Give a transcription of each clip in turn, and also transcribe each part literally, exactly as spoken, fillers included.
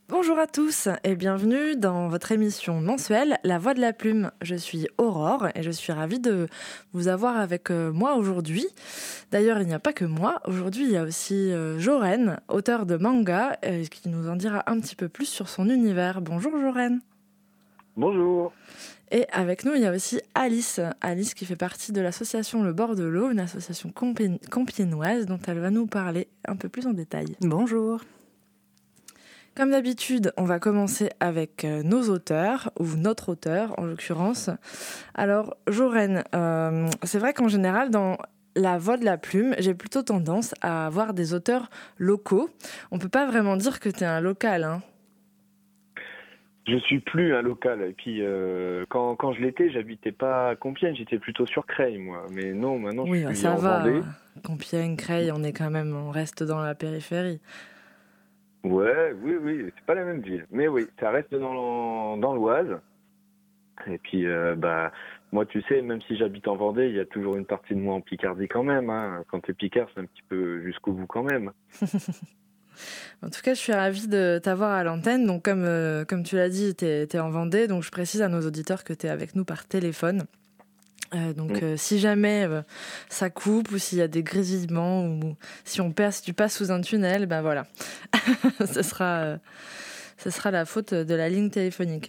Bonjour à tous et bienvenue dans votre émission mensuelle La Voix de la Plume. Je suis Aurore et je suis ravie de vous avoir avec moi aujourd'hui. D'ailleurs, il n'y a pas que moi. Aujourd'hui, il y a aussi Joren, auteur de manga, qui nous en dira un petit peu plus sur son univers. Bonjour Joren. Bonjour. Et avec nous, il y a aussi Alice. Alice qui fait partie de l'association Le Bord de l'Eau, une association compi- compiègnoise dont elle va nous parler un peu plus en détail. Bonjour. Comme d'habitude, on va commencer avec nos auteurs, ou notre auteur en l'occurrence. Alors, Joren, euh, c'est vrai qu'en général, dans La Voix de la Plume, j'ai plutôt tendance à avoir des auteurs locaux. On peut pas vraiment dire que tu es un local, hein. Je suis plus un local. Et puis, euh, quand, quand je l'étais, j'habitais pas à Compiègne, j'étais plutôt sur Creil, moi. Mais non, maintenant, oui, je suis ça en va. Vendée. Compiègne, Creil, on est quand même, on reste dans la périphérie. Ouais, oui, oui, c'est pas la même ville. Mais oui, ça reste dans, dans l'Oise. Et puis, euh, bah, moi, tu sais, même si j'habite en Vendée, il y a toujours une partie de moi en Picardie quand même. Hein. Quand t'es Picard, c'est un petit peu jusqu'au bout quand même. En tout cas, je suis ravie de t'avoir à l'antenne. Donc, comme, euh, comme tu l'as dit, tu es en Vendée. Donc, je précise à nos auditeurs que tu es avec nous par téléphone. Euh, donc, euh, si jamais euh, ça coupe ou s'il y a des grésillements ou si on passe, si tu passes sous un tunnel, ben voilà, ce sera, euh, ce sera la faute de la ligne téléphonique.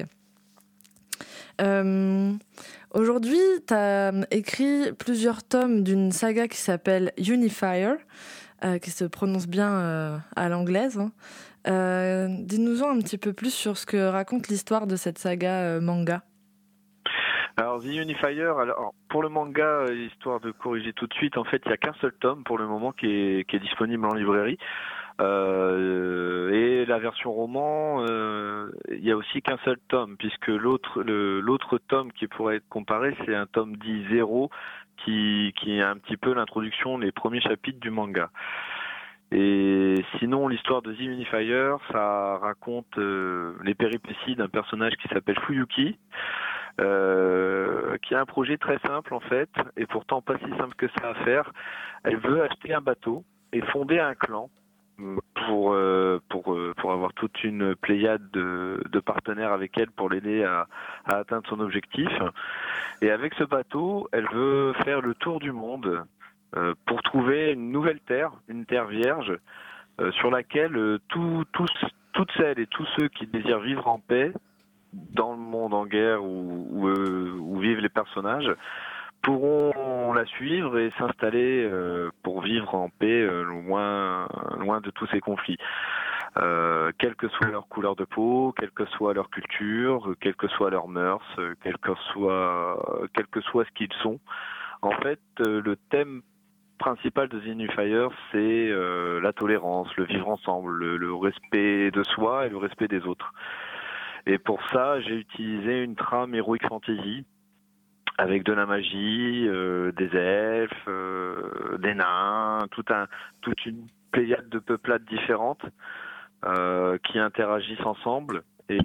Euh, aujourd'hui, tu as écrit plusieurs tomes d'une saga qui s'appelle Unifier, euh, qui se prononce bien euh, à l'anglaise. Hein. Euh, dis-nous-en un petit peu plus sur ce que raconte l'histoire de cette saga euh, manga. Alors, The Unifier, alors, pour le manga, histoire de corriger tout de suite, en fait, il n'y a qu'un seul tome pour le moment qui est, qui est disponible en librairie. Euh, et la version roman, euh, il y a aussi qu'un seul tome, puisque l'autre, le, l'autre tome qui pourrait être comparé, c'est un tome dit zéro, qui, qui est un petit peu l'introduction, les premiers chapitres du manga. Et sinon, l'histoire de The Unifier, ça raconte euh, les péripéties d'un personnage qui s'appelle Fuyuki, Euh, qui a un projet très simple en fait, et pourtant pas si simple que ça à faire. Elle veut acheter un bateau et fonder un clan pour euh, pour euh, pour avoir toute une pléiade de, de partenaires avec elle pour l'aider à, à atteindre son objectif. Et avec ce bateau, elle veut faire le tour du monde euh, pour trouver une nouvelle terre, une terre vierge, euh, sur laquelle euh, tout, tous, toutes celles et tous ceux qui désirent vivre en paix dans le monde en guerre où, où, euh, où vivent les personnages pourront la suivre et s'installer euh, pour vivre en paix euh, loin, loin de tous ces conflits. Euh, quelle que soit leur couleur de peau, quelle que soit leur culture, quelles que soient leurs mœurs, quel que soit, quel que soit ce qu'ils sont. En fait, euh, le thème principal de The Unifier, c'est euh, la tolérance, le vivre ensemble, le, le respect de soi et le respect des autres. Et pour ça, j'ai utilisé une trame heroic fantasy avec de la magie, euh, des elfes, euh, des nains, tout un, toute une pléiade de peuplades différentes euh, qui interagissent ensemble. Et,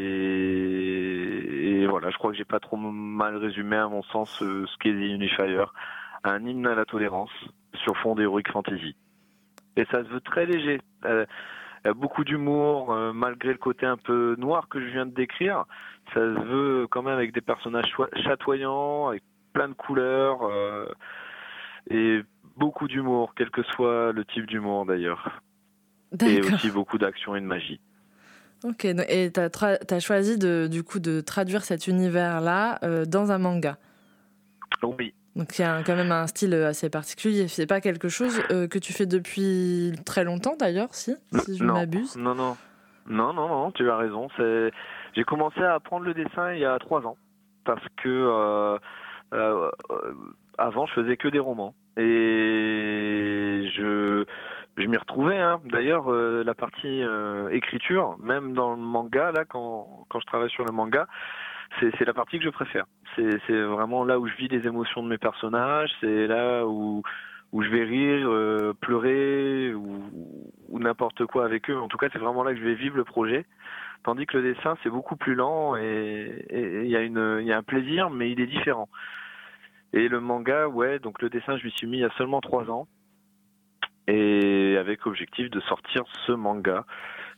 et voilà, je crois que j'ai pas trop mal résumé à mon sens euh, ce qu'est The Unifier, un hymne à la tolérance sur fond d'heroic fantasy. Et ça se veut très léger. Euh, Il y a beaucoup d'humour, euh, malgré le côté un peu noir que je viens de décrire. Ça se veut quand même avec des personnages chatoyants, avec plein de couleurs, euh, et beaucoup d'humour, quel que soit le type d'humour d'ailleurs. D'accord. Et aussi beaucoup d'action et de magie. Ok, et tu as tra- choisi de, du coup de traduire cet univers-là euh, dans un manga. Oui. Donc il y a un, quand même un style assez particulier. C'est pas quelque chose euh, que tu fais depuis très longtemps d'ailleurs, si, si je non, m'abuse. Non, non, non, non, non, tu as raison. C'est... J'ai commencé à apprendre le dessin il y a trois ans parce que euh, euh, avant je faisais que des romans et je je m'y retrouvais. Hein. D'ailleurs, euh, la partie euh, écriture, même dans le manga, là, quand quand je travaille sur le manga. C'est, c'est la partie que je préfère. C'est, c'est vraiment là où je vis les émotions de mes personnages. C'est là où, où je vais rire, euh, pleurer ou, ou n'importe quoi avec eux. En tout cas, c'est vraiment là que je vais vivre le projet. Tandis que le dessin, c'est beaucoup plus lent et il y a une, il y a un plaisir, mais il est différent. Et le manga, ouais, donc le dessin, je m'y suis mis il y a seulement trois ans. Et avec objectif de sortir ce manga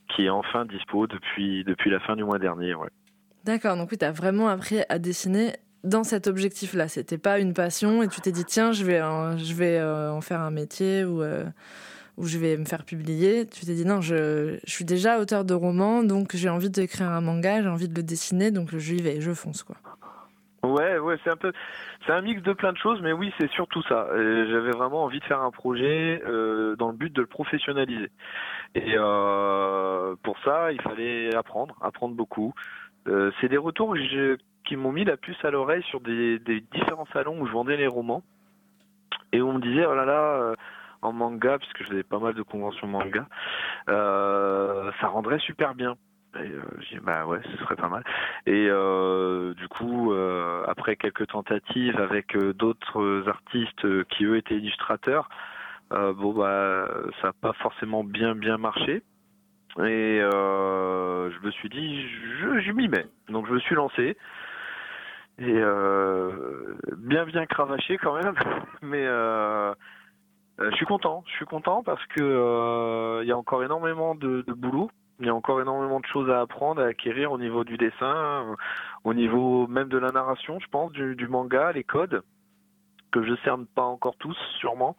qui est enfin dispo depuis, depuis la fin du mois dernier. Ouais. D'accord, donc oui, tu as vraiment appris à dessiner dans cet objectif-là. C'était pas une passion et tu t'es dit, tiens, je vais, en, je vais euh, en faire un métier ou, euh, ou je vais me faire publier. Tu t'es dit, non, je, je suis déjà auteur de romans, donc j'ai envie d'écrire un manga, j'ai envie de le dessiner, donc j'y vais, je fonce, quoi. Ouais, ouais, c'est un peu, c'est un mix de plein de choses, mais oui, c'est surtout ça. Et j'avais vraiment envie de faire un projet euh, dans le but de le professionnaliser. Et euh, pour ça, il fallait apprendre, apprendre beaucoup. Euh, c'est des retours que je, qui m'ont mis la puce à l'oreille sur des, des différents salons où je vendais les romans et où on me disait, oh là là, euh, en manga, puisque je faisais pas mal de conventions manga, euh, ça rendrait super bien. Et euh, j'ai dit, bah ouais, ce serait pas mal. Et euh, du coup, euh, après quelques tentatives avec euh, d'autres artistes euh, qui eux étaient illustrateurs, euh, bon bah ça n'a pas forcément bien bien marché. Et euh, je me suis dit, je, je m'y mets. Donc je me suis lancé. Et euh, bien bien cravaché quand même. Mais euh, je suis content. Je suis content parce que euh, il y a encore énormément de, de boulot. Il y a encore énormément de choses à apprendre, à acquérir au niveau du dessin, au niveau même de la narration, je pense, du, du manga, les codes, que je cerne pas encore tous, sûrement.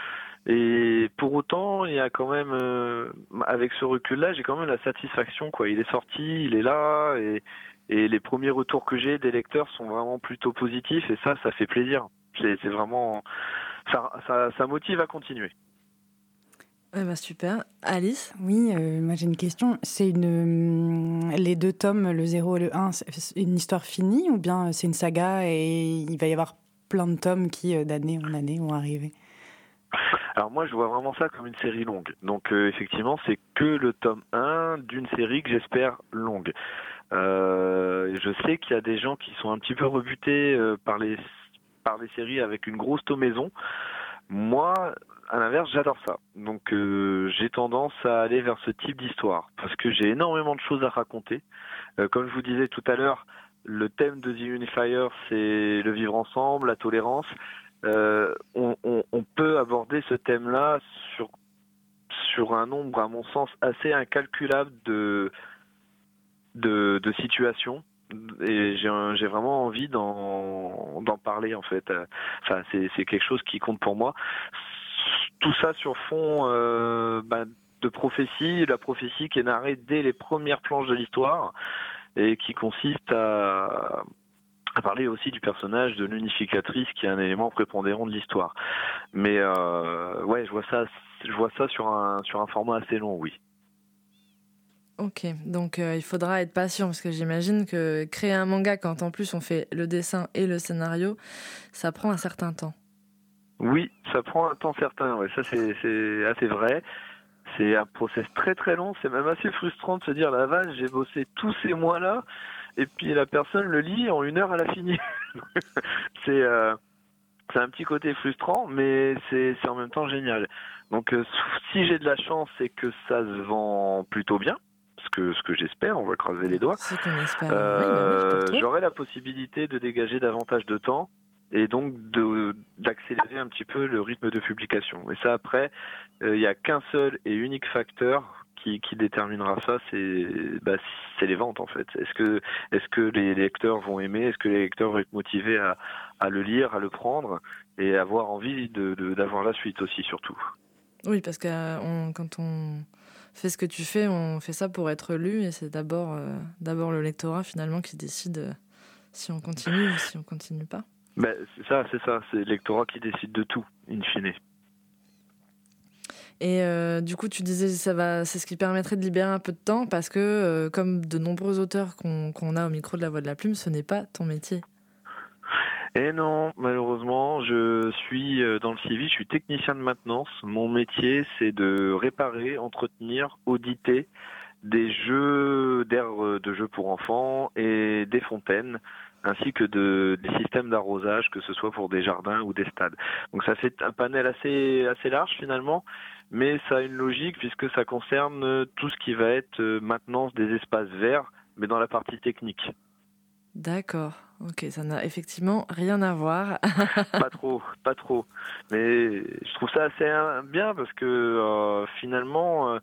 Et pour autant, il y a quand même, euh, avec ce recul-là, j'ai quand même la satisfaction, quoi. Il est sorti, il est là, et, et les premiers retours que j'ai des lecteurs sont vraiment plutôt positifs, et ça, ça fait plaisir. C'est, c'est vraiment, ça, ça, ça motive à continuer. Eh ben super. Alice ? Oui, euh, moi j'ai une question. C'est une, les deux tomes, le zéro et le un, c'est une histoire finie ou bien c'est une saga et il va y avoir plein de tomes qui, d'année en année, vont arriver ? Alors moi, je vois vraiment ça comme une série longue. Donc euh, effectivement, c'est que le tome un d'une série que j'espère longue. Euh, je sais qu'il y a des gens qui sont un petit peu rebutés euh, par les par les séries avec une grosse tomaison. Moi, à l'inverse, j'adore ça. Donc euh, j'ai tendance à aller vers ce type d'histoire parce que j'ai énormément de choses à raconter. Euh, comme je vous disais tout à l'heure, le thème de The Unifier, c'est le vivre ensemble, la tolérance. Euh, on, on, on peut aborder ce thème-là sur sur un nombre, à mon sens, assez incalculable de de, de situations. Et j'ai, un, j'ai vraiment envie d'en, d'en parler en fait. Enfin, c'est, c'est quelque chose qui compte pour moi. Tout ça sur fond euh, bah, de prophétie, la prophétie qui est narrée dès les premières planches de l'histoire et qui consiste à, à parler aussi du personnage de l'unificatrice qui est un élément prépondérant de l'histoire. Mais euh, ouais, je vois ça, je vois ça sur un sur un format assez long, oui. Ok, donc euh, il faudra être patient parce que j'imagine que créer un manga quand en plus on fait le dessin et le scénario, ça prend un certain temps. Oui, ça prend un temps certain, ouais, ça c'est, c'est assez vrai. C'est un process très très long, c'est même assez frustrant de se dire la vache, j'ai bossé tous ces mois-là et puis la personne le lit en une heure elle a fini. c'est, euh, c'est un petit côté frustrant, mais c'est, c'est en même temps génial. Donc euh, si j'ai de la chance, c'est que ça se vend plutôt bien. Ce que, ce que j'espère, on va croiser les doigts. C'est qu'on espère. Euh, oui, bah oui, j'aurai la possibilité de dégager davantage de temps et donc de, d'accélérer un petit peu le rythme de publication. Et ça, après, il euh, n'y a qu'un seul et unique facteur qui, qui déterminera ça, c'est, bah, c'est les ventes en fait. Est-ce que, est-ce que les lecteurs vont aimer, est-ce que les lecteurs vont être motivés à, à le lire, à le prendre et avoir envie de, de, d'avoir la suite aussi surtout. Oui, parce que euh, on, quand on fait ce que tu fais, on fait ça pour être lu et c'est d'abord, euh, d'abord le lectorat finalement qui décide euh, si on continue ou si on continue pas. Ben, c'est ça, c'est ça, c'est le lectorat qui décide de tout, in fine. Et euh, du coup, tu disais ça va, c'est ce qui permettrait de libérer un peu de temps parce que, euh, comme de nombreux auteurs qu'on, qu'on a au micro de La Voix de la Plume, ce n'est pas ton métier. Et non, malheureusement, je suis dans le civil, je suis technicien de maintenance. Mon métier, c'est de réparer, entretenir, auditer des jeux d'aires de jeux pour enfants et des fontaines, ainsi que de, des systèmes d'arrosage, que ce soit pour des jardins ou des stades. Donc ça fait un panel assez, assez large finalement, mais ça a une logique puisque ça concerne tout ce qui va être maintenance des espaces verts, mais dans la partie technique. D'accord, ok, ça n'a effectivement rien à voir. Pas trop, pas trop. Mais je trouve ça assez bien parce que euh, finalement, euh,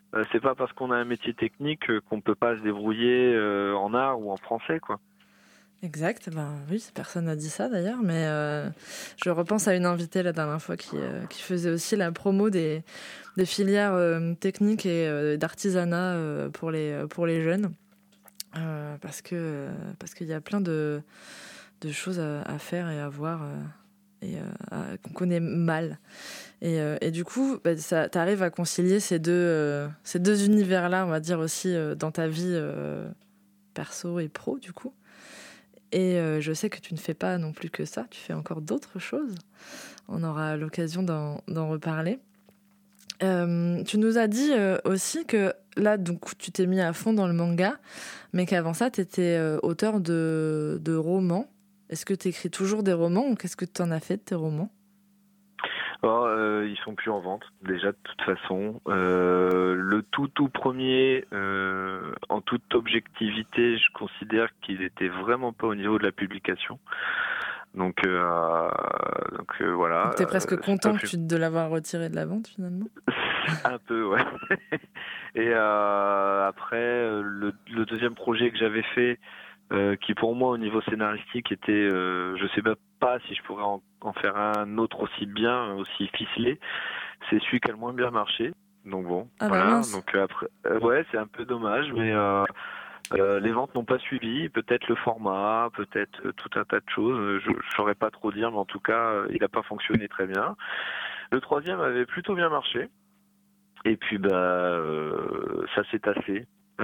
Euh, c'est pas parce qu'on a un métier technique euh, qu'on peut pas se débrouiller euh, en art ou en français, quoi. Exact, ben oui, personne n'a dit ça d'ailleurs, mais euh, je repense à une invitée la dernière fois qui, euh, qui faisait aussi la promo des, des filières euh, techniques et euh, d'artisanat euh, pour, les, pour les jeunes, euh, parce que euh, parce qu'il y a plein de, de choses à, à faire et à voir euh, et euh, à, qu'on connaît mal. Et, euh, et du coup, bah, tu arrives à concilier ces deux, euh, ces deux univers-là, on va dire aussi, euh, dans ta vie euh, perso et pro, du coup. Et euh, je sais que tu ne fais pas non plus que ça, tu fais encore d'autres choses. On aura l'occasion d'en, d'en reparler. Euh, tu nous as dit euh, aussi que là, donc, tu t'es mis à fond dans le manga, mais qu'avant ça, tu étais euh, auteur de, de romans. Est-ce que tu écris toujours des romans ou qu'est-ce que tu en as fait de tes romans ? Oh, euh, ils sont plus en vente, déjà, de toute façon. Euh, le tout, tout premier, euh, en toute objectivité, je considère qu'il était vraiment pas au niveau de la publication. Donc, euh, donc euh, voilà. Donc t'es presque euh, content que plus... tu, de l'avoir retiré de la vente, finalement ? Un peu, ouais. Et euh, après, le, le deuxième projet que j'avais fait, Euh, qui pour moi au niveau scénaristique était, euh, je sais pas si je pourrais en, en faire un autre aussi bien, aussi ficelé. C'est celui qui a le moins bien marché. Donc bon, ah voilà. Bah mince. Donc après, euh, ouais, c'est un peu dommage, mais euh, euh, les ventes n'ont pas suivi. Peut-être le format, peut-être euh, tout un tas de choses. Je, je saurais pas trop dire, mais en tout cas, euh, il n'a pas fonctionné très bien. Le troisième avait plutôt bien marché. Et puis bah, euh, ça s'est tassé.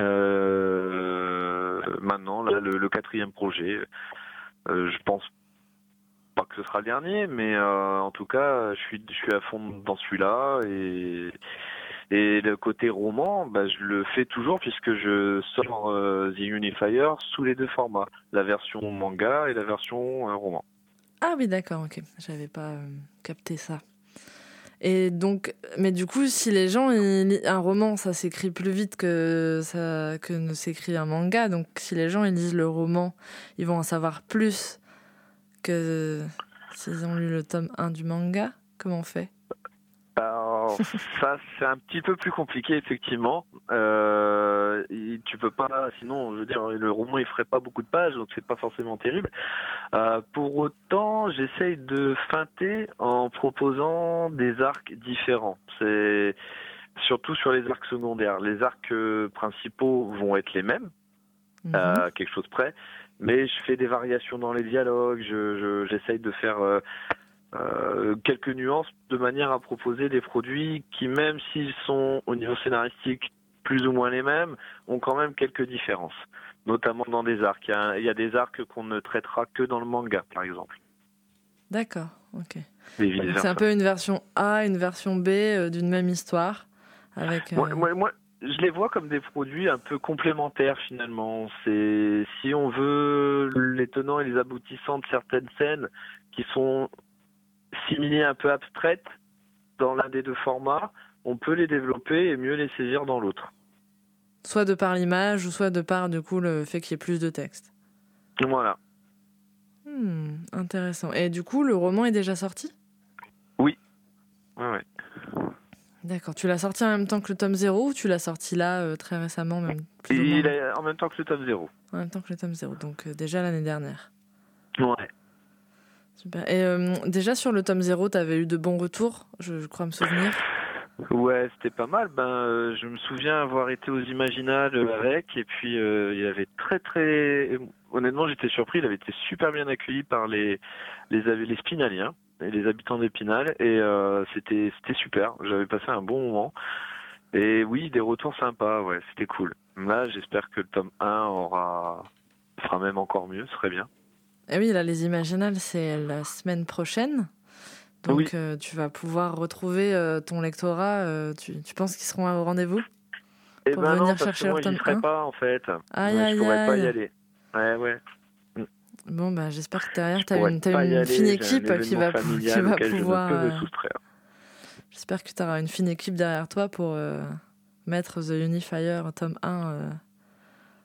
Euh, maintenant, là, le, le quatrième projet, euh, je pense pas que ce sera le dernier, mais euh, en tout cas, je suis, je suis à fond dans celui-là et, et le côté roman, bah, je le fais toujours puisque je sors euh, The Unifier sous les deux formats, la version manga et la version euh, roman. Ah oui, d'accord, ok, j'avais pas euh, capté ça. Et donc, mais du coup, si les gens, ils, un roman, ça s'écrit plus vite que ça que ne s'écrit un manga. Donc, si les gens ils lisent le roman, ils vont en savoir plus que s'ils ont lu le tome un du manga. Comment on fait ? Alors, ça, c'est un petit peu plus compliqué, effectivement. Euh, tu peux pas, sinon, je veux dire, le roman, il ferait pas beaucoup de pages, donc c'est pas forcément terrible. Euh, pour autant, j'essaye de feinter en proposant des arcs différents. C'est surtout sur les arcs secondaires. Les arcs principaux vont être les mêmes, mm-hmm. euh, quelque chose près, mais je fais des variations dans les dialogues. Je, je, j'essaye de faire euh, Euh, quelques nuances de manière à proposer des produits qui, même s'ils sont au niveau scénaristique plus ou moins les mêmes, ont quand même quelques différences, notamment dans des arcs. Il y a, il y a des arcs qu'on ne traitera que dans le manga, par exemple. D'accord, ok. Donc, c'est un peu une version A, une version B euh, d'une même histoire. Avec, euh... moi, moi, moi, je les vois comme des produits un peu complémentaires, finalement. C'est, si on veut les tenants et les aboutissants de certaines scènes qui sont similaires, un peu abstraites dans l'un des deux formats, on peut les développer et mieux les saisir dans l'autre. Soit de par l'image, ou soit de par du coup le fait qu'il y ait plus de texte. Voilà. Hmm, intéressant. Et du coup, le roman est déjà sorti ? Oui. Ouais, ouais. D'accord. Tu l'as sorti en même temps que le tome zéro ou tu l'as sorti là euh, très récemment même plus Il est en même temps que le tome zéro. En même temps que le tome zéro, donc euh, déjà l'année dernière. Ouais. Super. Et euh, déjà sur le tome zéro, tu avais eu de bons retours, je, je crois me souvenir. Ouais, c'était pas mal. Ben, euh, je me souviens avoir été aux Imaginales avec, et puis euh, il avait très très. Honnêtement, j'étais surpris. Il avait été super bien accueilli par les les les Spinaliens et les habitants d'Épinal, et euh, c'était c'était super. J'avais passé un bon moment. Et oui, des retours sympas. Ouais, c'était cool. Là, j'espère que le tome un aura fera même encore mieux. Ce serait bien. Et oui, là, les Imaginales, c'est la semaine prochaine. Donc, oui. euh, tu vas pouvoir retrouver euh, ton lectorat. Euh, tu, tu penses qu'ils seront au rendez-vous Eh pour ben venir non, parce chercher que moi, leur tome j'y serai un pas, en fait. Aïe, ouais, aïe, je pourrais aïe. pas y aller. Ouais, ouais. Bon, bah, j'espère que derrière, tu as une, t'as une aller, fine équipe qui va, qui va pouvoir... Je ne peux me soustraire. J'espère que tu auras une fine équipe derrière toi pour euh, mettre The Unifier tome un euh,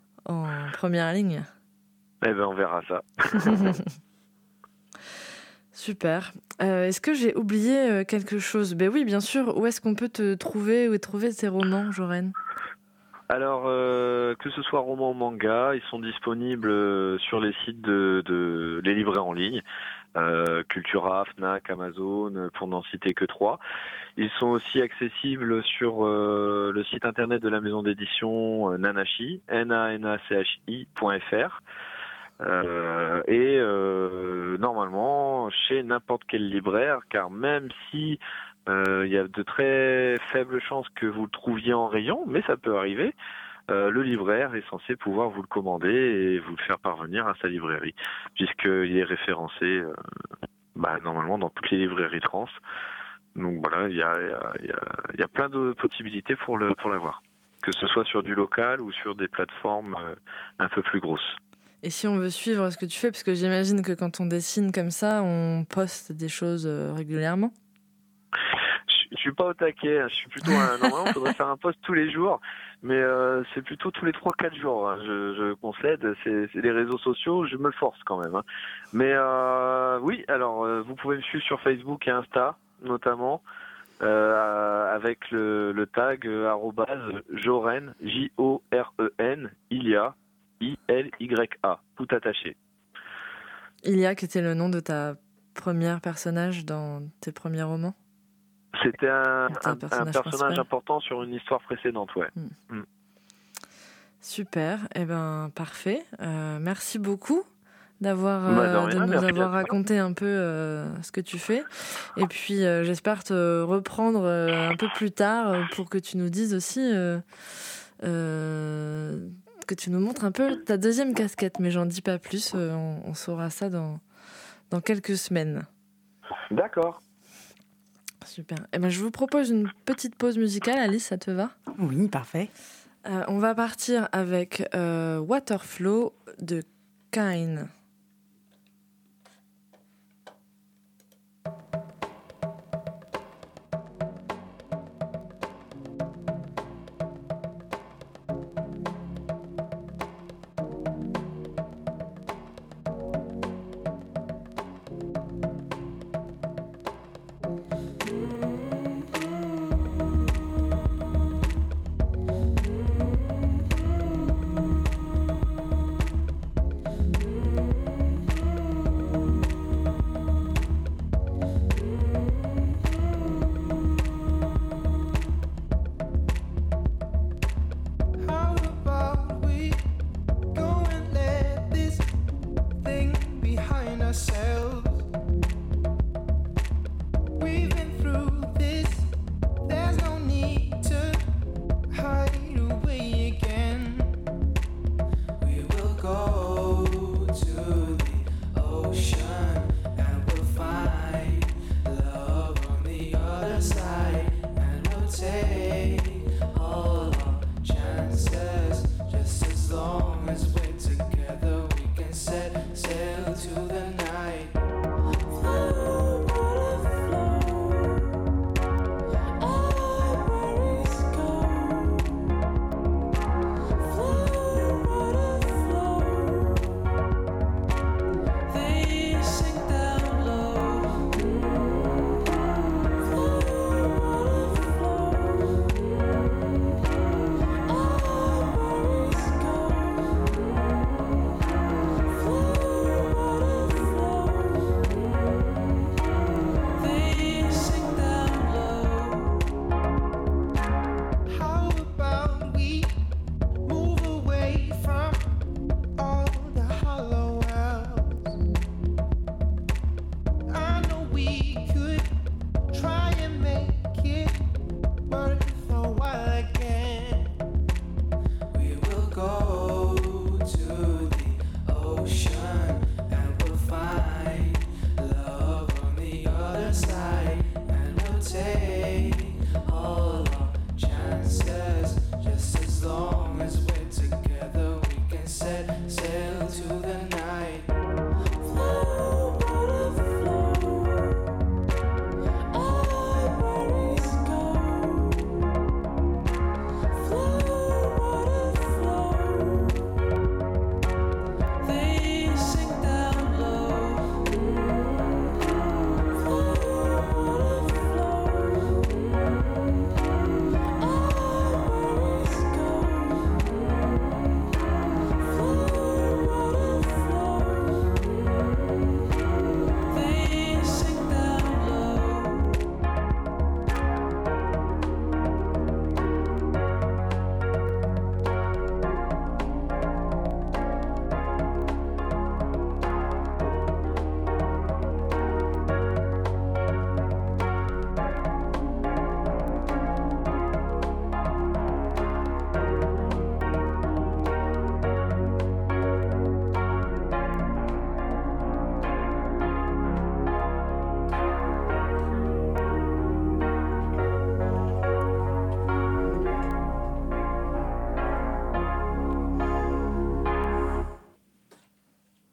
en première ligne. Eh ben, on verra ça. Super. Euh, est-ce que j'ai oublié quelque chose? Ben oui, bien sûr. Où est-ce qu'on peut te trouver? Où est trouver tes romans, Joren? Alors, euh, que ce soit roman ou manga, ils sont disponibles sur les sites de, de les libraires en ligne, euh, Cultura, Fnac, Amazon, pour n'en citer que trois. Ils sont aussi accessibles sur euh, le site internet de la maison d'édition euh, Nanachi, N A N A C H I point F R. Euh, et euh, normalement chez n'importe quel libraire, car même si euh, il y a de très faibles chances que vous le trouviez en rayon, mais ça peut arriver, euh, le libraire est censé pouvoir vous le commander et vous le faire parvenir à sa librairie, puisqu'il est référencé euh, bah, normalement dans toutes les librairies trans. Donc voilà, il y a, il y a, il y a plein de possibilités pour le pour l'avoir, que ce soit sur du local ou sur des plateformes euh, un peu plus grosses. Et si on veut suivre ce que tu fais, parce que j'imagine que quand on dessine comme ça, on poste des choses régulièrement. Je, je suis pas au taquet, je suis plutôt un, normalement il faudrait faire un post tous les jours, mais euh, c'est plutôt tous les trois quatre jours, hein, je, je concède, c'est, c'est les réseaux sociaux, je me le force quand même. Hein. Mais euh, oui, alors euh, vous pouvez me suivre sur Facebook et Insta notamment, euh, avec le, le tag euh, arrobase Joren, J O R E N, Ilia, I L Y A, tout attaché. Ilia, qui était le nom de ta première personnage dans tes premiers romans? C'était un, un, un personnage, un personnage important sur une histoire précédente, ouais. Mm. Mm. Super, eh ben parfait. Euh, merci beaucoup d'avoir bah, de, euh, rien, de nous avoir raconté un peu euh, ce que tu fais. Et puis euh, j'espère te reprendre euh, un peu plus tard pour que tu nous dises aussi... Euh, euh, que tu nous montres un peu ta deuxième casquette, mais j'en dis pas plus, euh, on, on saura ça dans, dans quelques semaines. D'accord. Super. Eh ben, je vous propose une petite pause musicale, Alice, ça te va? Oui, parfait. Euh, on va partir avec euh, Waterflow de Kine.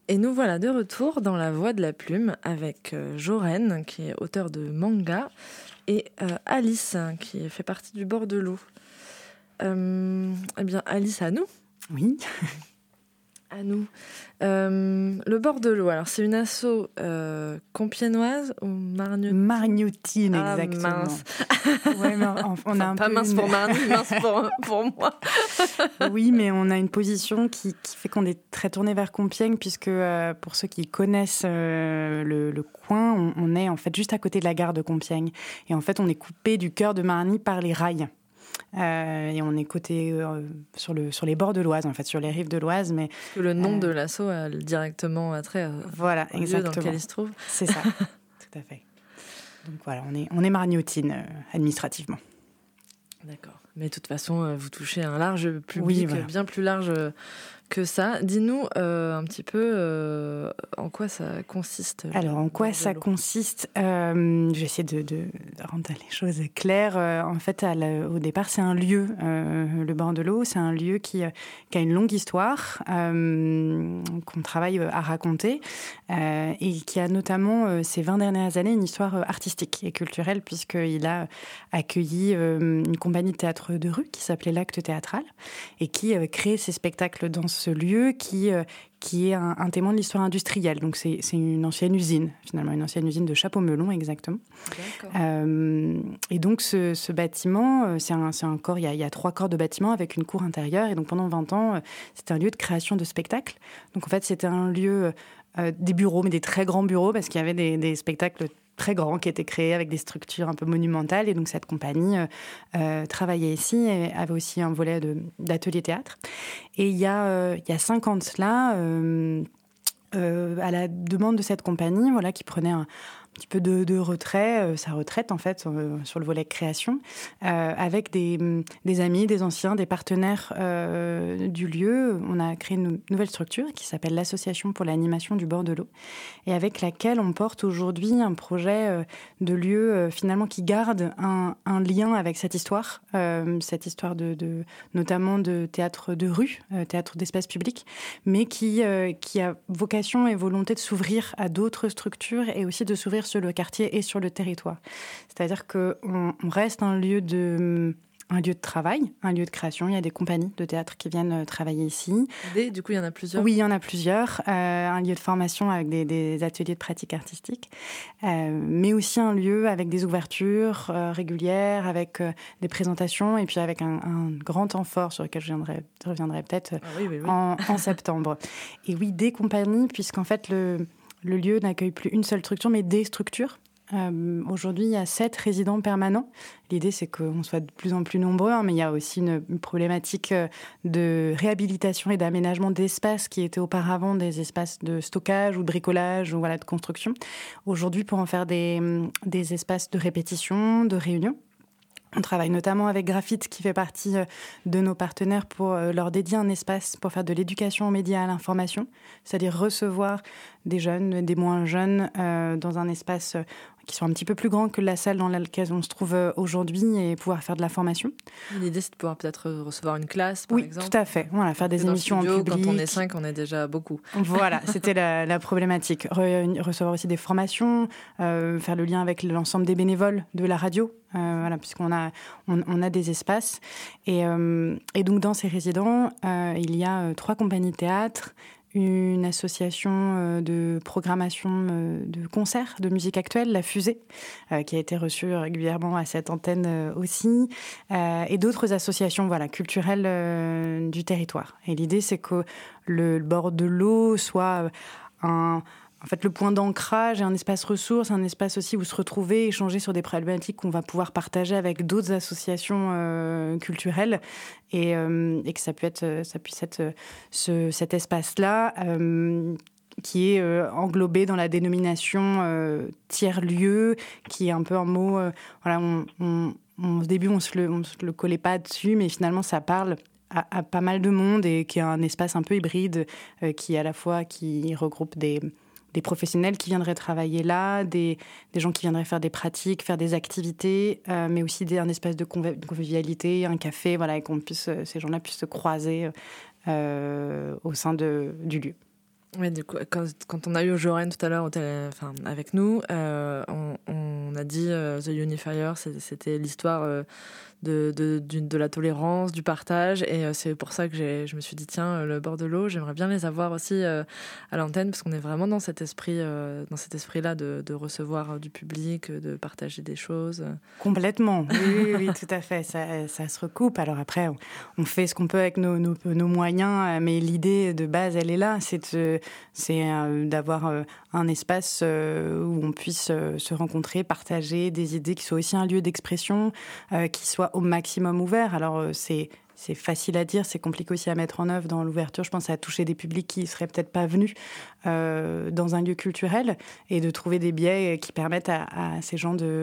Et nous voilà de retour dans La Voix de la Plume avec euh, Jorène, qui est auteur de manga, et euh, Alice, qui fait partie du Bord de l'eau. Euh, eh bien, Alice, à nous. Oui. À nous. Euh, le Bord de l'eau, alors c'est une asso euh, compiègnoise ou margnautine Margnautine, ah, exactement. Mince. Ouais, mais on, on enfin, a un pas peu mince une... pour Marnie, mince pour, pour moi. Oui, mais on a une position qui, qui fait qu'on est très tourné vers Compiègne, puisque euh, pour ceux qui connaissent euh, le, le coin, on, on est en fait juste à côté de la gare de Compiègne. Et en fait, on est coupé du cœur de Marny par les rails. Euh, et on est côté euh, sur, le, sur les bords de l'Oise, en fait, sur les rives de l'Oise. Mais, Parce que le nom euh, de l'asso a directement attrait à, voilà, au lieu exactement. dans lequel il se trouve. C'est ça, tout à fait. Donc voilà, on est, on est margnautine euh, administrativement. D'accord. Mais de toute façon, vous touchez un large public, oui, voilà. bien plus large que ça. Dis-nous euh, un petit peu euh, en quoi ça consiste. Alors, en quoi ça consiste euh, Je vais essayer de, de, de rendre les choses claires. Euh, en fait, à la, au départ, c'est un lieu, euh, le Bord de l'eau. C'est un lieu qui, qui a une longue histoire, euh, qu'on travaille à raconter, euh, et qui a notamment, euh, ces vingt dernières années, une histoire artistique et culturelle, puisqu'il a accueilli euh, une compagnie de théâtre de rue qui s'appelait l'Acte Théâtral, et qui euh, crée ses spectacles dans ce lieu qui, euh, qui est un, un témoin de l'histoire industrielle. Donc c'est, c'est une ancienne usine, finalement, une ancienne usine de Chapeau-Melon, exactement. Euh, et donc ce, ce bâtiment, c'est un, c'est un corps, il y, a, il y a trois corps de bâtiment avec une cour intérieure. Et donc pendant vingt ans, c'était un lieu de création de spectacles. Donc en fait, c'était un lieu, euh, des bureaux, mais des très grands bureaux, parce qu'il y avait des, des spectacles très grand qui était créé avec des structures un peu monumentales. Et donc, cette compagnie euh, euh, travaillait ici et avait aussi un volet de, d'atelier théâtre. Et il y a, euh, il y a cinq ans de cela, euh, euh, à la demande de cette compagnie, voilà, qui prenait un, un petit peu de, de retrait, euh, sa retraite en fait, euh, sur le volet création, euh, avec des, des amis, des anciens, des partenaires euh, du lieu. On a créé une nouvelle structure qui s'appelle l'Association pour l'animation du bord de l'eau, et avec laquelle on porte aujourd'hui un projet euh, de lieu euh, finalement qui garde un, un lien avec cette histoire, euh, cette histoire de, de, notamment de théâtre de rue, euh, théâtre d'espace public, mais qui, euh, qui a vocation et volonté de s'ouvrir à d'autres structures et aussi de s'ouvrir sur le quartier et sur le territoire. C'est-à-dire qu'on on reste un lieu de... un lieu de travail, un lieu de création. Il y a des compagnies de théâtre qui viennent travailler ici. Des, du coup, il y en a plusieurs. Oui, il y en a plusieurs. Euh, un lieu de formation avec des, des ateliers de pratique artistique, euh, mais aussi un lieu avec des ouvertures euh, régulières, avec euh, des présentations, et puis avec un, un grand temps fort sur lequel je, viendrai, je reviendrai peut-être ah oui, oui, oui. En, en septembre. Et oui, des compagnies, puisqu'en fait, le, le lieu n'accueille plus une seule structure, mais des structures. Euh, aujourd'hui, il y a sept résidents permanents. L'idée, c'est qu'on soit de plus en plus nombreux, hein, mais il y a aussi une, une problématique de réhabilitation et d'aménagement d'espaces qui étaient auparavant des espaces de stockage ou de bricolage ou voilà, de construction. Aujourd'hui, pour en faire des, des espaces de répétition, de réunion. On travaille notamment avec Graphite, qui fait partie de nos partenaires, pour leur dédier un espace pour faire de l'éducation aux médias, à l'information, c'est-à-dire recevoir des jeunes, des moins jeunes, euh, dans un espace qui soit un petit peu plus grand que la salle dans laquelle on se trouve aujourd'hui et pouvoir faire de la formation. L'idée, c'est de pouvoir peut-être recevoir une classe, par oui, exemple. Oui, tout à fait. Voilà, faire des émissions studio, en public. Quand on est cinq, on est déjà beaucoup. Voilà, c'était la, la problématique. Re- recevoir aussi des formations, euh, faire le lien avec l'ensemble des bénévoles de la radio, euh, voilà, puisqu'on a, on, on a des espaces. Et, euh, et donc, dans ces résidents, euh, il y a euh, trois compagnies de théâtre, une association de programmation de concerts de musique actuelle, La Fusée, euh, qui a été reçue régulièrement à cette antenne euh, aussi, euh, et d'autres associations voilà, culturelles euh, du territoire. Et l'idée, c'est que le, le bord de l'eau soit un... En fait, le point d'ancrage est un espace ressource, un espace aussi où se retrouver, échanger sur des problématiques qu'on va pouvoir partager avec d'autres associations euh, culturelles, et, euh, et que ça, peut être, ça puisse être ce, cet espace-là euh, qui est euh, englobé dans la dénomination euh, tiers-lieu, qui est un peu un mot... Euh, voilà, on, on, on, au début, on ne se, se le collait pas dessus, mais finalement, ça parle... À, à pas mal de monde, et qui est un espace un peu hybride, euh, qui à la fois qui regroupe des, des professionnels qui viendraient travailler là, des, des gens qui viendraient faire des pratiques, faire des activités, euh, mais aussi des, un espace de convivialité, un café, voilà, et qu'on puisse, ces gens-là puissent se croiser euh, au sein de, du lieu. Oui, du coup, quand, quand on a eu Joren tout à l'heure au télé, enfin, avec nous, euh, on, on a dit euh, The Unifier, c'était l'histoire euh, de, de, de, de la tolérance, du partage, et euh, c'est pour ça que j'ai, je me suis dit, tiens, le bord de l'eau, j'aimerais bien les avoir aussi euh, à l'antenne, parce qu'on est vraiment dans cet esprit, euh, dans cet esprit-là de, de recevoir du public, de partager des choses. Complètement, oui, oui, oui, tout à fait, ça, ça se recoupe. Alors après, on, on fait ce qu'on peut avec nos, nos, nos moyens, mais l'idée de base, elle est là, c'est, de, c'est euh, d'avoir euh, un espace euh, où on puisse euh, se rencontrer, partager des idées, qui soit aussi un lieu d'expression, euh, qui soit au maximum ouvert. Alors euh, c'est... C'est facile à dire, c'est compliqué aussi à mettre en œuvre dans l'ouverture. Je pense à toucher des publics qui ne seraient peut-être pas venus euh, dans un lieu culturel et de trouver des biais qui permettent à, à ces gens de,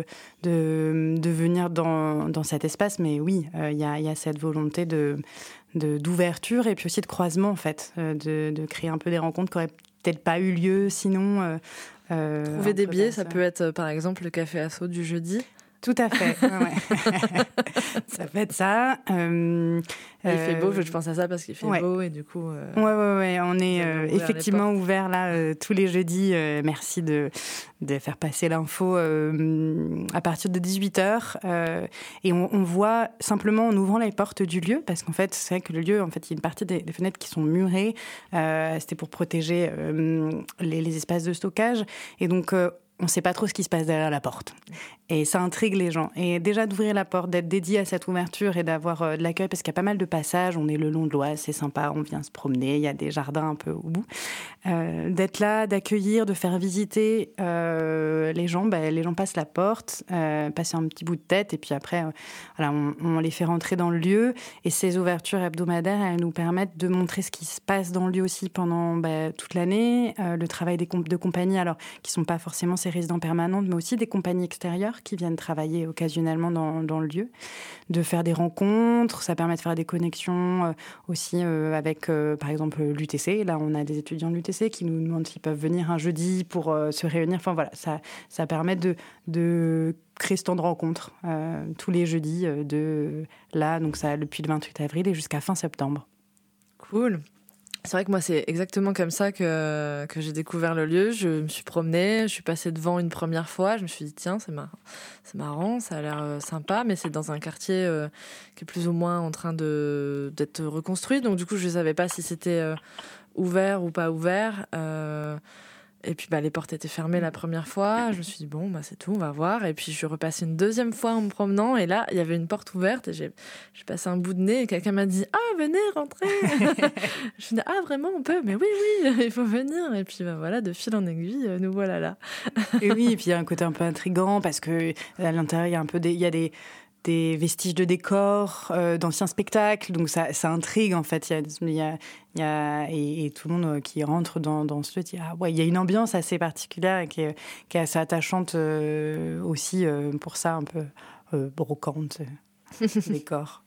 de, de venir dans, dans cet espace. Mais oui, il euh, y, y a cette volonté de, de, d'ouverture et puis aussi de croisement, en fait, euh, de, de créer un peu des rencontres qui n'auraient peut-être pas eu lieu sinon. Euh, euh, Trouver des biais, ça peut être par exemple le café asso du jeudi. Tout à fait, ouais. Ça peut être ça. Euh, il euh, fait beau, je pense à ça parce qu'il fait ouais. beau et du coup... Euh, ouais, ouais, ouais, on est euh, effectivement ouvert là euh, tous les jeudis. Euh, merci de, de faire passer l'info euh, à partir de dix-huit heures. Euh, et on, on voit simplement en ouvrant les portes du lieu, parce qu'en fait, c'est vrai que le lieu, en fait, il y a une partie des, des fenêtres qui sont murées. Euh, c'était pour protéger euh, les, les espaces de stockage. Et donc... Euh, on ne sait pas trop ce qui se passe derrière la porte. Et ça intrigue les gens. Et déjà d'ouvrir la porte, d'être dédié à cette ouverture et d'avoir euh, de l'accueil, parce qu'il y a pas mal de passages, on est le long de l'Oise, c'est sympa, on vient se promener, il y a des jardins un peu au bout. Euh, d'être là, d'accueillir, de faire visiter euh, les gens, bah, les gens passent la porte, euh, passent un petit bout de tête, et puis après, euh, voilà, on, on les fait rentrer dans le lieu. Et ces ouvertures hebdomadaires, elles nous permettent de montrer ce qui se passe dans le lieu aussi pendant bah, toute l'année, euh, le travail des comp- de compagnie, alors qui ne sont pas forcément ces résidents permanents, mais aussi des compagnies extérieures qui viennent travailler occasionnellement dans, dans le lieu, de faire des rencontres, ça permet de faire des connexions euh, aussi euh, avec, euh, par exemple, l'U T C. Là, on a des étudiants de l'U T C qui nous demandent s'ils peuvent venir un jeudi pour euh, se réunir. Enfin voilà, ça, ça permet de, de créer ce temps de rencontre euh, tous les jeudis euh, de là, donc ça depuis le vingt-huit avril et jusqu'à fin septembre. Cool. C'est vrai que moi, c'est exactement comme ça que, que j'ai découvert le lieu. Je me suis promenée, je suis passée devant une première fois. Je me suis dit, tiens, c'est marrant, c'est marrant, ça a l'air euh, sympa, mais c'est dans un quartier euh, qui est plus ou moins en train de, d'être reconstruit. Donc, du coup, je ne savais pas si c'était euh, ouvert ou pas ouvert. Euh, et puis, bah, les portes étaient fermées la première fois. Je me suis dit, bon, bah, c'est tout, on va voir. Et puis, je suis repassée une deuxième fois en me promenant. Et là, il y avait une porte ouverte. Et j'ai, j'ai passé un bout de nez. Et quelqu'un m'a dit, ah, venez, rentrez. Je me suis dit, ah, vraiment, on peut? Mais oui, oui, il faut venir. Et puis, bah, voilà, de fil en aiguille, nous voilà là. Et oui, et puis, il y a un côté un peu intriguant parce qu'à l'intérieur, il y a un peu des, il y a des, des vestiges de décors, euh, d'anciens spectacles. Donc, ça, ça intrigue, en fait. Il y a, il y a, il y a, et, et tout le monde qui rentre dans, dans ce lieu dit, ah ouais, il y a une ambiance assez particulière et qui est, qui est assez attachante euh, aussi euh, pour ça, un peu euh, brocante, euh, décor.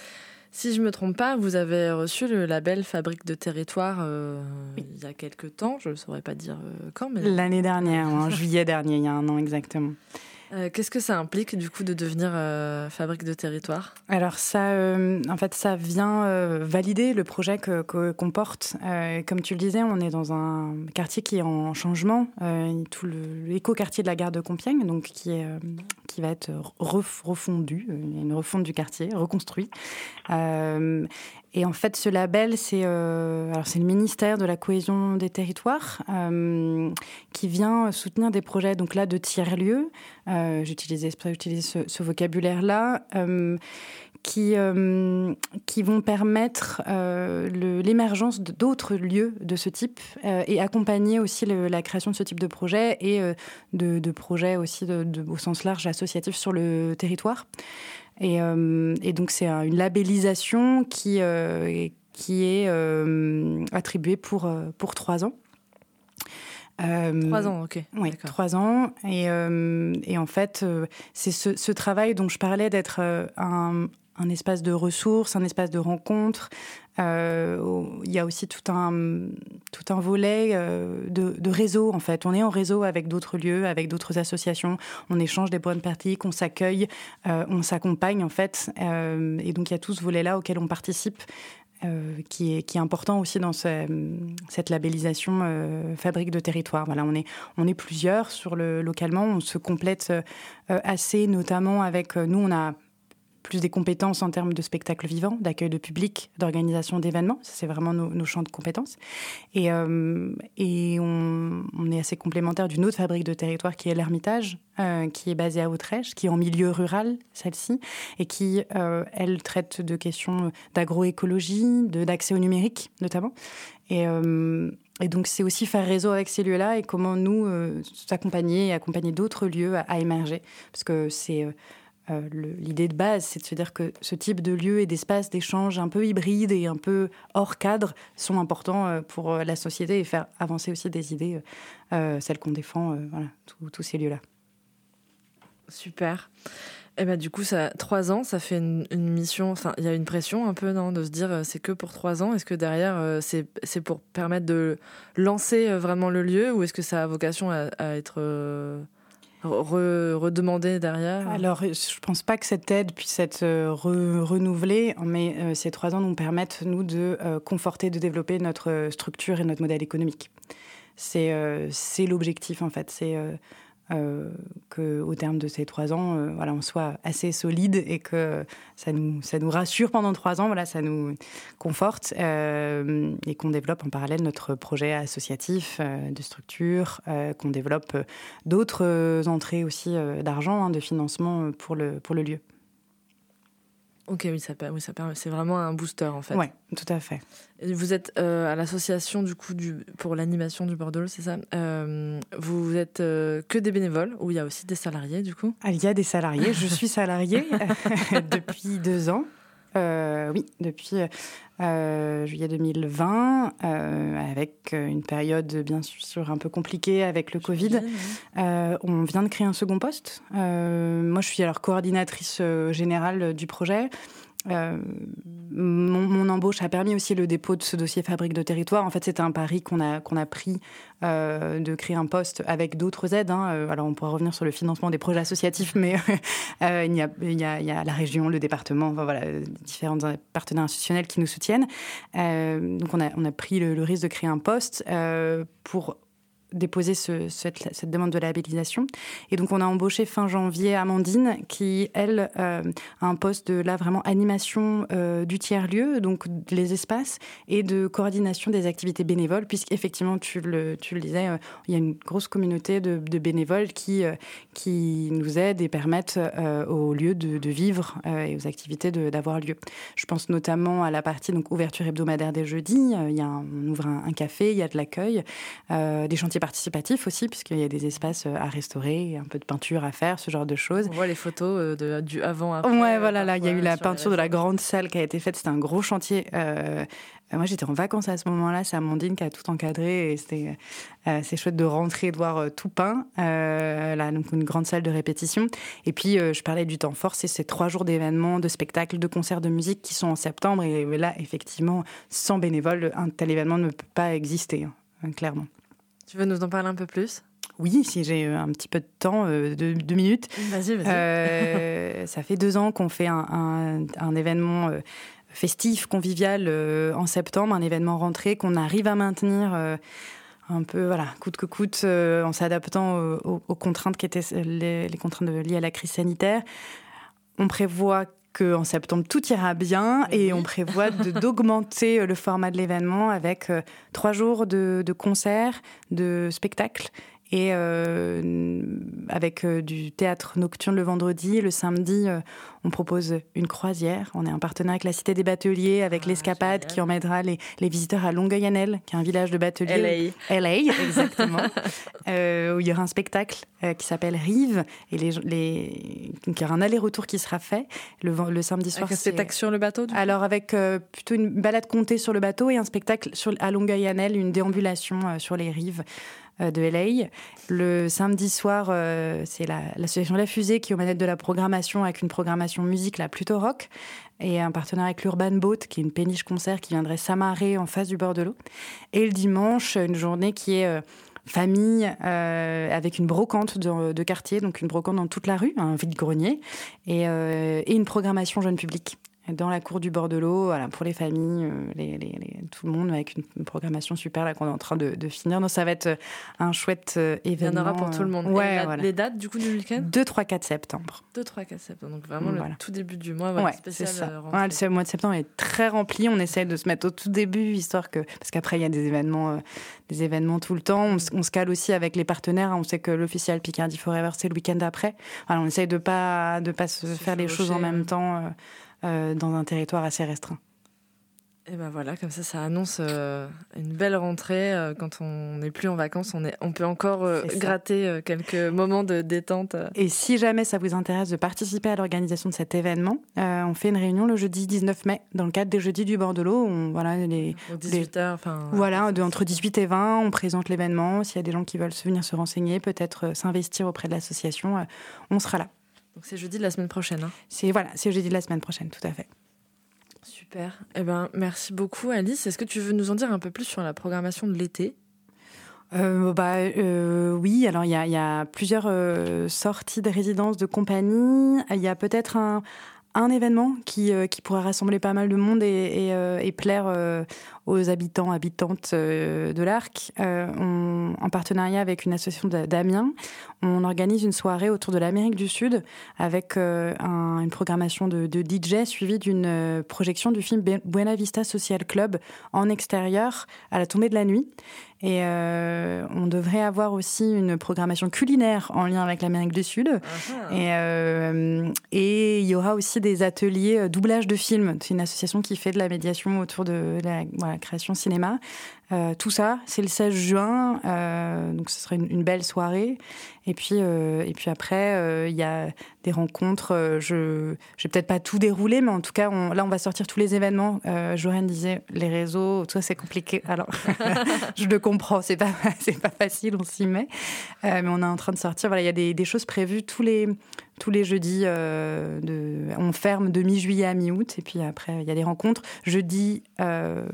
Si je ne me trompe pas, vous avez reçu le label Fabrique de territoire euh, oui. il y a quelques temps, je ne saurais pas dire euh, quand, mais... L'année dernière, en juillet dernier, il y a un an exactement. Euh, qu'est-ce que ça implique, du coup, de devenir euh, Fabrique de territoire ? Alors, ça, euh, en fait, ça vient euh, valider le projet que, que, qu'on porte. Euh, comme tu le disais, on est dans un quartier qui est en changement, euh, tout le, l'éco-quartier de la gare de Compiègne, donc qui, est, euh, qui va être ref, refondu, il y a une refonte du quartier, reconstruit. Euh, Et en fait, ce label, c'est, euh, alors c'est le ministère de la Cohésion des Territoires euh, qui vient soutenir des projets, donc là, de tiers-lieux. Euh, j'utilisais, j'utilisais ce, ce vocabulaire-là, euh, qui, euh, qui vont permettre euh, le, l'émergence d'autres lieux de ce type euh, et accompagner aussi le, la création de ce type de projet et euh, de, de projets aussi de, de, au sens large associatifs sur le territoire. Et, euh, et donc, c'est une labellisation qui, euh, qui est euh, attribuée pour, pour trois ans. Euh, trois ans, ok. Oui, D'accord. trois ans. Et, euh, et en fait, euh, c'est ce, ce travail dont je parlais d'être euh, un, un espace de ressources, un espace de rencontre. Euh, il y a aussi tout un, tout un volet euh, de, de réseau, en fait. On est en réseau avec d'autres lieux, avec d'autres associations. On échange des bonnes pratiques, on s'accueille, euh, on s'accompagne, en fait. Euh, et donc, il y a tout ce volet-là auquel on participe. euh, qui, est, qui est important aussi dans ce, cette labellisation euh, fabrique de territoire. Voilà, on est, on est plusieurs sur le, localement, on se complète euh, assez, notamment avec, euh, nous on a plus des compétences en termes de spectacle vivant, d'accueil de public, d'organisation d'événements. Ça, c'est vraiment nos, nos champs de compétences. Et, euh, et on, on est assez complémentaire d'une autre fabrique de territoire qui est l'Hermitage, euh, qui est basée à Autrèche, qui est en milieu rural, celle-ci, et qui, euh, elle, traite de questions d'agroécologie, de, d'accès au numérique, notamment. Et, euh, et donc, c'est aussi faire réseau avec ces lieux-là et comment nous euh, s'accompagner et accompagner d'autres lieux à, à émerger. Parce que c'est... Euh, Euh, le, l'idée de base, c'est de se dire que ce type de lieux et d'espaces d'échange un peu hybrides et un peu hors cadre sont importants euh, pour la société et faire avancer aussi des idées, euh, celles qu'on défend, euh, voilà, tous ces lieux-là. Super. Et ben du coup, ça, trois ans, ça fait une, une mission. Enfin, il y a une pression un peu, non, de se dire c'est que pour trois ans. Est-ce que derrière, euh, c'est c'est pour permettre de lancer vraiment le lieu, ou est-ce que ça a vocation à, à être euh, Re, redemander derrière? Alors, je ne pense pas que cette aide puisse être re, renouvelée, mais euh, ces trois ans nous permettent, nous, de euh, conforter, de développer notre structure et notre modèle économique. C'est, euh, c'est l'objectif, en fait. C'est euh, euh, qu'au terme de ces trois ans, euh, voilà, on soit assez solide et que ça nous, ça nous rassure pendant trois ans, voilà, ça nous conforte euh, et qu'on développe en parallèle notre projet associatif euh, de structure, euh, qu'on développe euh, d'autres euh, entrées aussi euh, d'argent, hein, de financement pour le, pour le lieu. Ok, oui, ça, oui, ça permet, c'est vraiment un booster en fait. Oui, tout à fait. Et vous êtes euh, à l'association du coup du, pour l'animation du Bord de l'eau, c'est ça? euh, Vous êtes euh, que des bénévoles ou il y a aussi des salariés du coup? Ah, il y a des salariés, je suis salariée depuis deux ans. Euh, oui, depuis euh, juillet deux mille vingt, euh, avec une période bien sûr un peu compliquée avec le Covid. Euh, on vient de créer un second poste. Euh, moi, je suis alors coordinatrice générale du projet. Euh, mon, mon embauche a permis aussi le dépôt de ce dossier fabrique de territoire. En fait, c'était un pari qu'on a, qu'on a pris euh, de créer un poste avec d'autres aides. Hein. Alors, on pourra revenir sur le financement des projets associatifs, mais euh, il, y a, il, y a, il y a la région, le département, enfin, voilà, différents partenaires institutionnels qui nous soutiennent. Euh, donc, on a, on a pris le, le risque de créer un poste euh, pour déposer ce, cette, cette demande de labellisation. Et donc, on a embauché fin janvier Amandine, qui, elle, euh, a un poste de, là, vraiment animation euh, du tiers-lieu, donc les espaces, et de coordination des activités bénévoles, puisqu'effectivement, tu le, tu le disais, euh, il y a une grosse communauté de, de bénévoles qui, euh, qui nous aident et permettent euh, aux lieux de, de vivre euh, et aux activités de, d'avoir lieu. Je pense notamment à la partie donc, ouverture hebdomadaire des jeudis. Euh, il y a un, on ouvre un, un café, il y a de l'accueil, euh, des chantiers participatif aussi, puisqu'il y a des espaces à restaurer, un peu de peinture à faire, ce genre de choses. On voit les photos de, du avant-après. Ouais, voilà, là, il y a eu la peinture de la grande salle qui a été faite. C'était un gros chantier. Euh, moi, j'étais en vacances à ce moment-là. C'est Amandine qui a tout encadré et c'était euh, c'est chouette de rentrer et de voir euh, tout peint. Euh, là, donc une grande salle de répétition. Et puis, euh, je parlais du temps fort. C'est ces trois jours d'événements, de spectacles, de concerts de musique qui sont en septembre. Et là, effectivement, sans bénévoles, un tel événement ne peut pas exister, hein, clairement. Tu veux nous en parler un peu plus? Oui, si j'ai un petit peu de temps, euh, deux, deux minutes. Vas-y, vas-y. Euh, ça fait deux ans qu'on fait un, un, un événement euh, festif, convivial euh, en septembre, un événement rentré qu'on arrive à maintenir euh, un peu, voilà, coûte que coûte, euh, en s'adaptant euh, aux, aux contraintes qui étaient les, les contraintes liées à la crise sanitaire. On prévoit qu'en septembre, tout ira bien et on prévoit de, d'augmenter le format de l'événement avec euh, trois jours de, de concerts, de spectacles et euh, avec euh, du théâtre nocturne le vendredi. Le samedi, euh, on propose une croisière. On est en partenariat avec la Cité des Bateliers, avec ah, l'Escapade génial. Qui emmènera les, les visiteurs à Longueuil-en-Elle, qui est un village de bateliers. L A. L A, exactement. euh, où il y aura un spectacle euh, qui s'appelle Rive. Et les, les... Donc, il y aura un aller-retour qui sera fait le, le samedi soir. Avec un spectacle sur le bateau, du coup. Alors, avec euh, plutôt une balade contée sur le bateau et un spectacle sur, à Longueuil-en-Elle, une déambulation euh, sur les rives de L A. Le samedi soir, euh, c'est la, l'association La Fusée qui est aux manettes de la programmation avec une programmation musique là, plutôt rock et un partenariat avec l'Urban Boat qui est une péniche concert qui viendrait s'amarrer en face du bord de l'eau. Et le dimanche, une journée qui est... Euh, famille euh, avec une brocante de, de quartier, donc une brocante dans toute la rue, un vide-grenier et, euh, et une programmation jeune public. dans la cour du bord de l'eau, voilà, pour les familles, euh, les, les, les, tout le monde, avec une, une programmation super là, qu'on est en train de, de finir. Donc ça va être un chouette euh, événement. Il y en aura pour tout le monde. Ouais, la, voilà. Les dates du coup du week-end ? deux, trois, quatre septembre. deux, trois, quatre septembre, donc vraiment voilà. le tout début du mois, voilà, ouais, spécial c'est ça. Euh, ouais, le mois de septembre est très rempli, on essaie de se mettre au tout début, histoire que... Parce qu'après, il y a des événements, euh, des événements tout le temps. On, on se cale aussi avec les partenaires. On sait que l'official Picardie Forever, c'est le week-end après. Voilà, on essaye de ne pas, de pas se, se faire les choses en même temps euh, euh, dans un territoire assez restreint. Et ben voilà, comme ça, ça annonce euh, une belle rentrée. Euh, quand on n'est plus en vacances, on, est, on peut encore euh, gratter euh, quelques moments de détente. Euh. Et si jamais ça vous intéresse de participer à l'organisation de cet événement, euh, on fait une réunion le jeudi dix-neuf mai, dans le cadre des Jeudis du bord de l'eau. On, voilà, les, dix-huit heures, enfin... Voilà, de, entre dix-huit et vingt, on présente l'événement. S'il y a des gens qui veulent venir se renseigner, peut-être euh, s'investir auprès de l'association, euh, on sera là. Donc c'est jeudi de la semaine prochaine. Hein. C'est, voilà, c'est jeudi de la semaine prochaine, tout à fait. Super. Eh ben, merci beaucoup, Alice. Est-ce que tu veux nous en dire un peu plus sur la programmation de l'été ? euh, bah, euh, Oui, alors il y a, y a plusieurs euh, sorties de résidences de compagnie. Il y a peut-être un, un événement qui, euh, qui pourra rassembler pas mal de monde et, et, euh, et plaire euh, aux habitants, habitantes euh, de l'Arc. Euh, on, en partenariat avec une association d'Amiens, on organise une soirée autour de l'Amérique du Sud avec euh, un, une programmation de, de D J suivie d'une euh, projection du film Buena Vista Social Club en extérieur à la tombée de la nuit. Et euh, on devrait avoir aussi une programmation culinaire en lien avec l'Amérique du Sud. Uh-huh. Et, euh, et il y aura aussi des ateliers doublage de films. C'est une association qui fait de la médiation autour de la voilà, création cinéma. Euh, tout ça, c'est le seize juin, euh, donc ce sera une, une belle soirée. Et puis, euh, et puis après, il euh, y a des rencontres. Euh, je ne vais peut-être pas tout dérouler, mais en tout cas, on, là, on va sortir tous les événements. Euh, Jorène disait, les réseaux, tout ça, c'est compliqué. Alors, je le comprends, c'est pas, c'est pas facile, on s'y met. Euh, mais on est en train de sortir. Voilà, il y a des, des choses prévues tous les, tous les jeudis. Euh, de, on ferme de mi-juillet à mi-août. Et puis après, il y a des rencontres. Jeudi... Euh,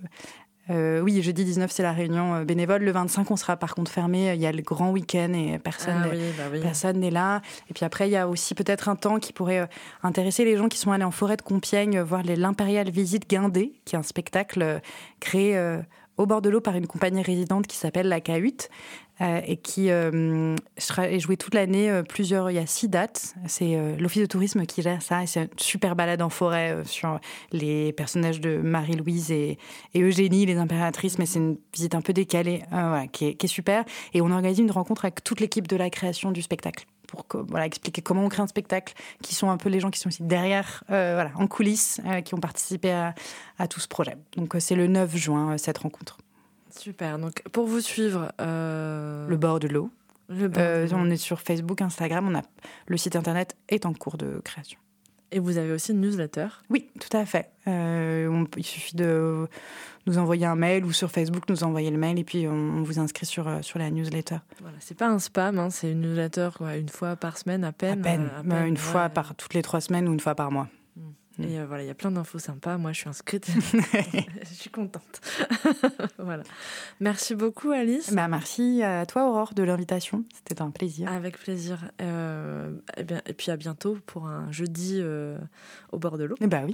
Euh, oui, jeudi dix-neuf, c'est la réunion bénévole. Le vingt-cinq, on sera par contre fermé. Il y a le grand week-end et personne ah, n'est, oui, bah oui. personne n'est là. Et puis après, il y a aussi peut-être un temps qui pourrait intéresser les gens qui sont allés en forêt de Compiègne voir les, l'Impérial Visite Guindé, qui est un spectacle créé euh, au bord de l'eau par une compagnie résidente qui s'appelle La Cahute. Euh, et qui euh, sera est joué toute l'année. Euh, plusieurs, il y a six dates. C'est euh, l'Office de tourisme qui gère ça. Et c'est une super balade en forêt euh, sur les personnages de Marie-Louise et, et Eugénie, les impératrices. Mais c'est une visite un peu décalée, euh, voilà, qui, est, qui est super. Et on organise une rencontre avec toute l'équipe de la création du spectacle pour voilà, expliquer comment on crée un spectacle, qui sont un peu les gens qui sont aussi derrière, euh, voilà, en coulisses, euh, qui ont participé à, à tout ce projet. Donc euh, c'est le neuf juin, euh, cette rencontre. Super. Donc, pour vous suivre... Euh... Le bord de l'eau. Le bord euh, de l'eau. On est sur Facebook, Instagram. On a... Le site internet est en cours de création. Et vous avez aussi une newsletter ? Oui, tout à fait. Euh, on... Il suffit de nous envoyer un mail ou sur Facebook, nous envoyer le mail et puis on vous inscrit sur, sur la newsletter. Voilà, c'est pas un spam, hein, c'est une newsletter quoi, une fois par semaine à peine. À peine. Euh, à peine une ouais. fois par toutes les trois semaines ou une fois par mois. Mmh. Et euh, voilà, il y a plein d'infos sympas. Moi, je suis inscrite. Je suis contente. Voilà. Merci beaucoup, Alice. Bah, merci à toi, Aurore, de l'invitation. C'était un plaisir. Avec plaisir. Euh, et, bien, et puis à bientôt pour un jeudi euh, au bord de l'eau. Eh bah oui.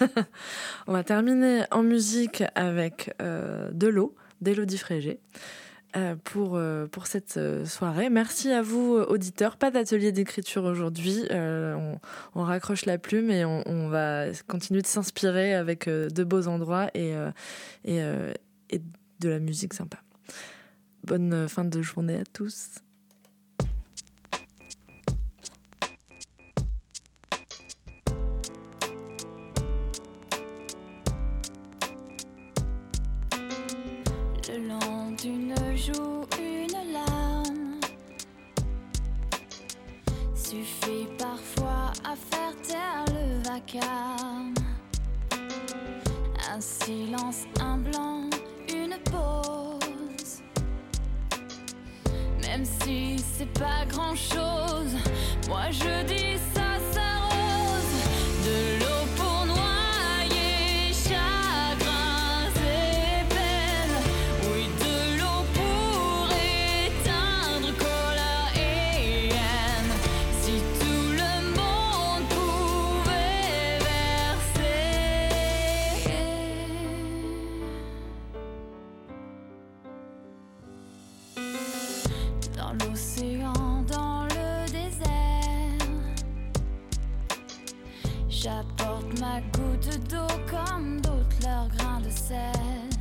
On va terminer en musique avec euh, De l'eau, d'Élodie Frégé. Euh, pour, euh, pour cette euh, soirée. Merci à vous, euh, auditeurs. Pas d'atelier d'écriture aujourd'hui. Euh, on, on raccroche la plume et on, on va continuer de s'inspirer avec euh, de beaux endroits et, euh, et, euh, et de la musique sympa. Bonne fin de journée à tous. Le long d'une joue, une larme suffit parfois à faire taire le vacarme. Un silence, un blanc, une pause. Même si c'est pas grand chose, moi je dis ça s'arrose. De l'eau pour noyer chagrins et peines. Oui, de l'eau pour éteindre colère et haine. Si tout le monde pouvait verser dans l'océan, dans le désert. J'apporte ma goutte d'eau comme d'autres leur grain de sel.